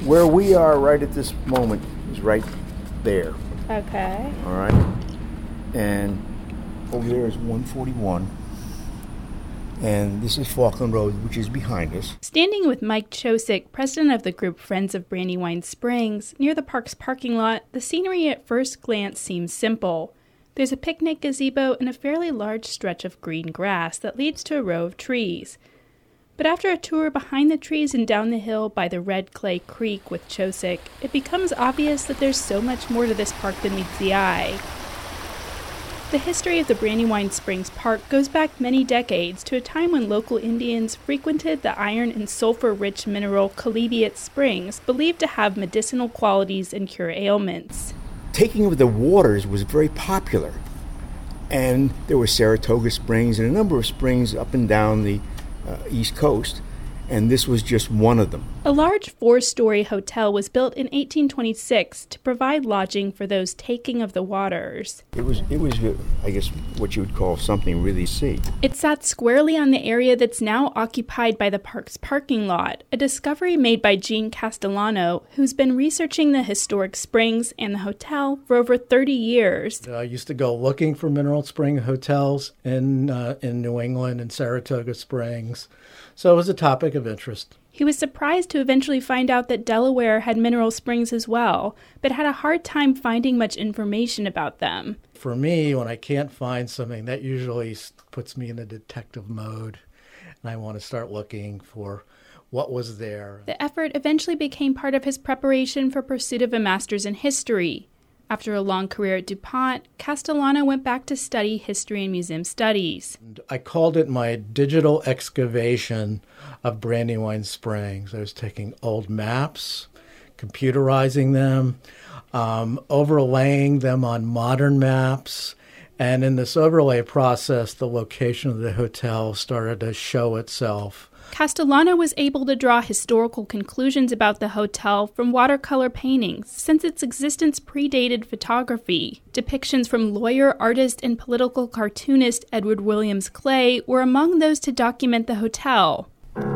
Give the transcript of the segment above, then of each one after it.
Where we are right at this moment is right there. Okay. All right. And over there is 141. And this is Falkland Road, which is behind us. Standing with Mike Chosick, president of the group Friends of Brandywine Springs, near the park's parking lot, the scenery at first glance seems simple. There's a picnic gazebo and a fairly large stretch of green grass that leads to a row of trees. But after a tour behind the trees and down the hill by the Red Clay Creek with Chosick, it becomes obvious that there's so much more to this park than meets the eye. The history of the Brandywine Springs Park goes back many decades to a time when local Indians frequented the iron and sulfur-rich mineral Chalybeate Springs, believed to have medicinal qualities and cure ailments. Taking of the waters was very popular, and there were Saratoga Springs and a number of springs up and down the East Coast, and this was just one of them. A large 4-story hotel was built in 1826 to provide lodging for those taking of the waters. It was, I guess, what you would call something really see. It sat squarely on the area that's now occupied by the park's parking lot, a discovery made by Gene Castellano, who's been researching the historic springs and the hotel for over 30 years. I used to go looking for mineral spring hotels in New England and Saratoga Springs, so it was a topic of interest. He was surprised to eventually find out that Delaware had mineral springs as well, but had a hard time finding much information about them. For me, when I can't find something, that usually puts me in a detective mode, and I want to start looking for what was there. The effort eventually became part of his preparation for pursuit of a master's in history. After a long career at DuPont, Castellano went back to study history and museum studies. I called it my digital excavation of Brandywine Springs. I was taking old maps, computerizing them, overlaying them on modern maps, and in this overlay process, the location of the hotel started to show itself. Castellano was able to draw historical conclusions about the hotel from watercolor paintings, since its existence predated photography. Depictions from lawyer, artist, and political cartoonist Edward Williams Clay were among those to document the hotel.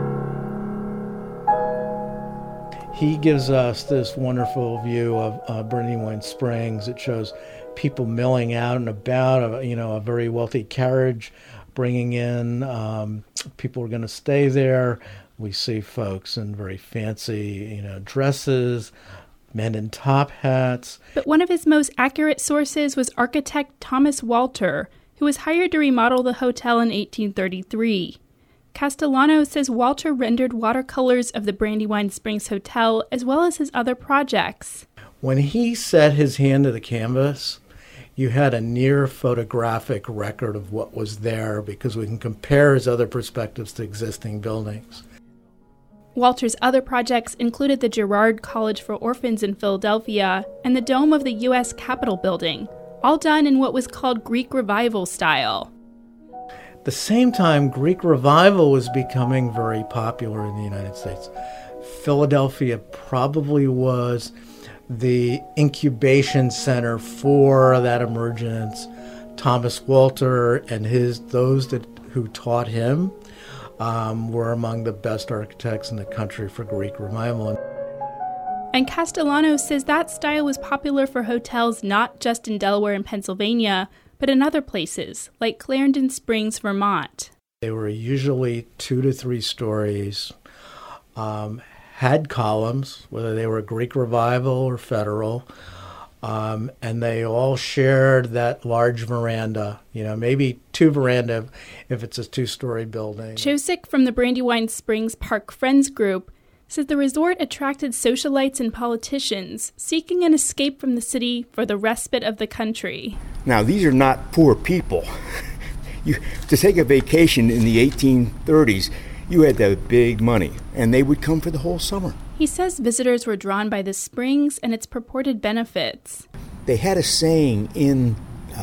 He gives us this wonderful view of Brandywine Springs. It shows people milling out and about, a very wealthy carriage, bringing in people who are going to stay there. We see folks in very fancy, dresses, men in top hats. But one of his most accurate sources was architect Thomas Walter, who was hired to remodel the hotel in 1833. Castellano says Walter rendered watercolors of the Brandywine Springs Hotel as well as his other projects. When he set his hand to the canvas, you had a near photographic record of what was there because we can compare his other perspectives to existing buildings. Walter's other projects included the Girard College for Orphans in Philadelphia and the dome of the U.S. Capitol building, all done in what was called Greek Revival style. At the same time, Greek Revival was becoming very popular in the United States. Philadelphia probably was the incubation center for that emergence. Thomas Walter and those who taught him were among the best architects in the country for Greek Revival. And Castellano says that style was popular for hotels not just in Delaware and Pennsylvania, but in other places, like Clarendon Springs, Vermont. They were usually 2 to 3 stories, had columns, whether they were Greek Revival or Federal, and they all shared that large veranda, maybe 2 veranda if it's a 2-story building. Chosick from the Brandywine Springs Park Friends Group says the resort attracted socialites and politicians seeking an escape from the city for the respite of the country. Now, these are not poor people. To take a vacation in the 1830s, you had to have big money, and they would come for the whole summer. He says visitors were drawn by the springs and its purported benefits. They had a saying in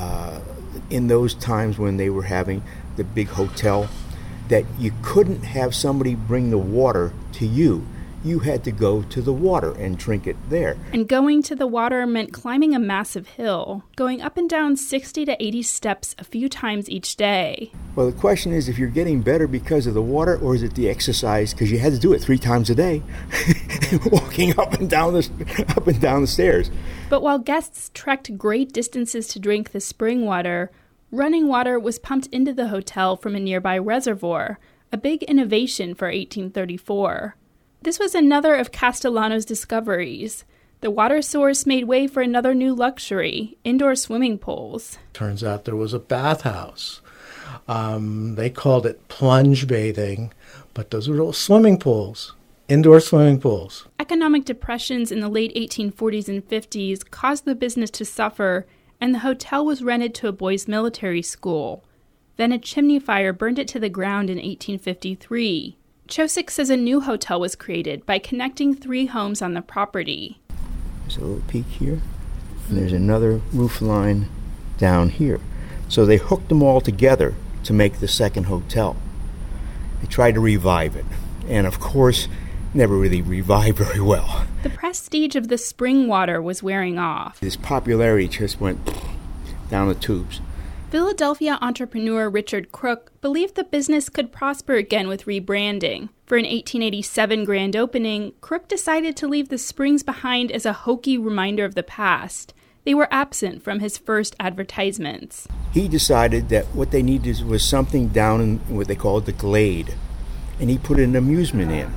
those times when they were having the big hotel that you couldn't have somebody bring the water to you. you had to go to the water and drink it there. And going to the water meant climbing a massive hill, going up and down 60 to 80 steps a few times each day. Well, the question is if you're getting better because of the water, or is it the exercise, because you had to do it 3 times a day, walking up and down the stairs. But while guests trekked great distances to drink the spring water, running water was pumped into the hotel from a nearby reservoir, a big innovation for 1834. This was another of Castellano's discoveries. The water source made way for another new luxury, indoor swimming pools. Turns out there was a bathhouse. They called it plunge bathing, but those were little swimming pools, indoor swimming pools. Economic depressions in the late 1840s and 50s caused the business to suffer, and the hotel was rented to a boys' military school. Then a chimney fire burned it to the ground in 1853. Chosick says a new hotel was created by connecting 3 homes on the property. There's a little peak here, and there's another roof line down here. So they hooked them all together to make the second hotel. They tried to revive it, and of course, never really revived very well. The prestige of the spring water was wearing off. This popularity just went down the tubes. Philadelphia entrepreneur Richard Crook believed the business could prosper again with rebranding. For an 1887 grand opening, Crook decided to leave the springs behind as a hokey reminder of the past. They were absent from his first advertisements. He decided that what they needed was something down in what they called the Glade, and he put an amusement in.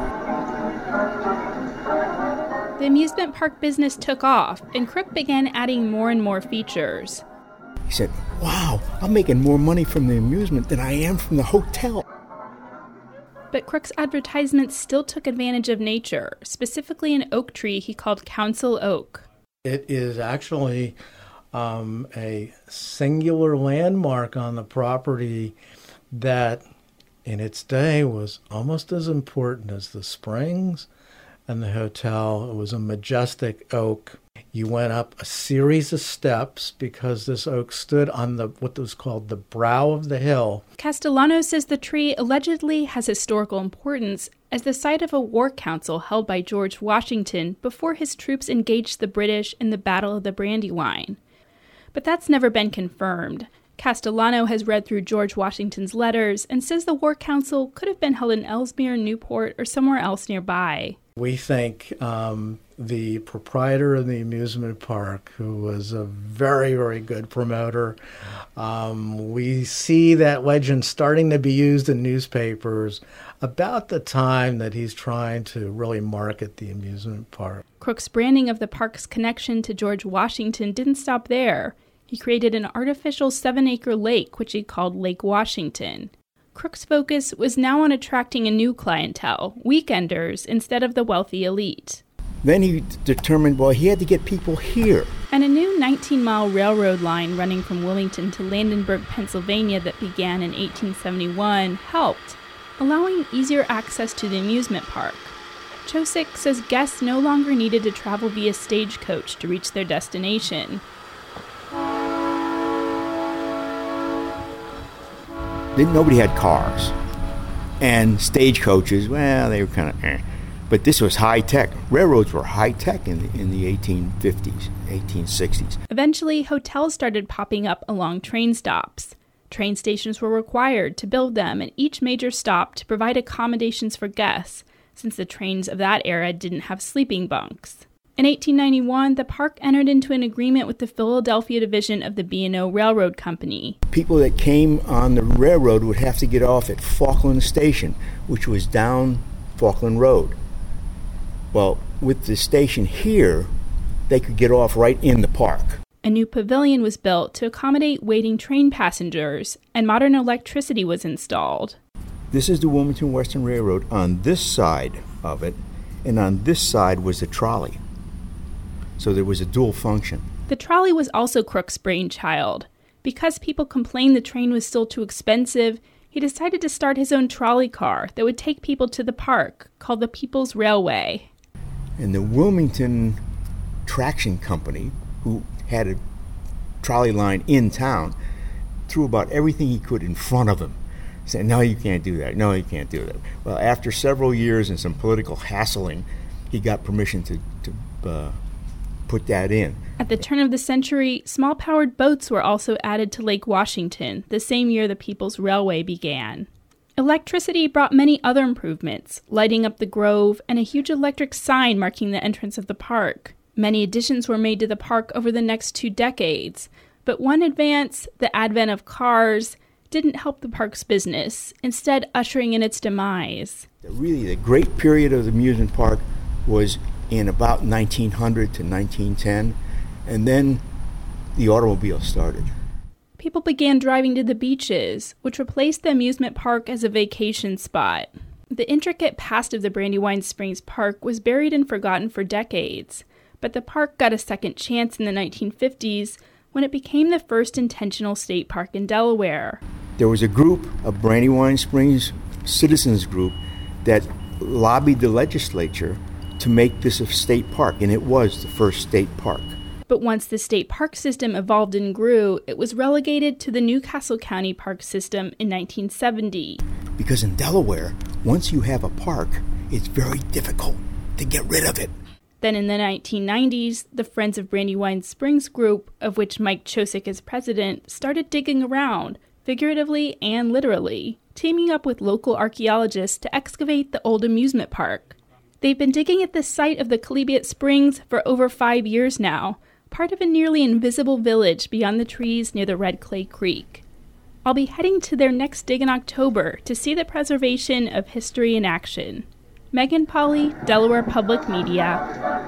The amusement park business took off, and Crook began adding more and more features. He said, "Wow, I'm making more money from the amusement than I am from the hotel." But Crook's advertisements still took advantage of nature, specifically an oak tree he called Council Oak. It is actually a singular landmark on the property that in its day was almost as important as the springs and the hotel. It was a majestic oak. You went up a series of steps because this oak stood on what was called the brow of the hill. Castellano says the tree allegedly has historical importance as the site of a war council held by George Washington before his troops engaged the British in the Battle of the Brandywine. But that's never been confirmed. Castellano has read through George Washington's letters and says the war council could have been held in Ellesmere, Newport, or somewhere else nearby. We think the proprietor of the amusement park, who was a very, very good promoter, we see that legend starting to be used in newspapers about the time that he's trying to really market the amusement park. Crook's branding of the park's connection to George Washington didn't stop there. He created an artificial 7-acre lake, which he called Lake Washington. Crook's focus was now on attracting a new clientele, weekenders, instead of the wealthy elite. Then he determined, well, he had to get people here. And a new 19-mile railroad line running from Wilmington to Landenberg, Pennsylvania that began in 1871 helped, allowing easier access to the amusement park. Chosick says guests no longer needed to travel via stagecoach to reach their destination. Nobody had cars. And stagecoaches, well, they were kind of But this was high-tech. Railroads were high-tech in the 1850s, 1860s. Eventually, hotels started popping up along train stops. Train stations were required to build them at each major stop to provide accommodations for guests, since the trains of that era didn't have sleeping bunks. In 1891, the park entered into an agreement with the Philadelphia division of the B&O Railroad Company. People that came on the railroad would have to get off at Falkland Station, which was down Falkland Road. Well, with the station here, they could get off right in the park. A new pavilion was built to accommodate waiting train passengers, and modern electricity was installed. This is the Wilmington Western Railroad on this side of it, and on this side was the trolley. So there was a dual function. The trolley was also Crook's brainchild. Because people complained the train was still too expensive, he decided to start his own trolley car that would take people to the park, called the People's Railway. And the Wilmington Traction Company, who had a trolley line in town, threw about everything he could in front of him. saying, no, you can't do that. No, you can't do that. Well, after several years and some political hassling, he got permission to put that in. At the turn of the century, small-powered boats were also added to Lake Washington, the same year the People's Railway began. Electricity brought many other improvements, lighting up the grove and a huge electric sign marking the entrance of the park. Many additions were made to the park over the next 2 decades, but one advance, the advent of cars, didn't help the park's business, instead ushering in its demise. Really, the great period of the amusement park was in about 1900 to 1910, and then the automobile started. People began driving to the beaches, which replaced the amusement park as a vacation spot. The intricate past of the Brandywine Springs Park was buried and forgotten for decades, but the park got a second chance in the 1950s when it became the first intentional state park in Delaware. There was a group, a Brandywine Springs citizens group, that lobbied the legislature to make this a state park, and it was the first state park. But once the state park system evolved and grew, it was relegated to the New Castle County Park System in 1970. Because in Delaware, once you have a park, it's very difficult to get rid of it. Then in the 1990s, the Friends of Brandywine Springs group, of which Mike Chosik is president, started digging around, figuratively and literally, teaming up with local archaeologists to excavate the old amusement park. They've been digging at the site of the Collegiate Springs for over 5 years now, part of a nearly invisible village beyond the trees near the Red Clay Creek. I'll be heading to their next dig in October to see the preservation of history in action. Megan Polly, Delaware Public Media.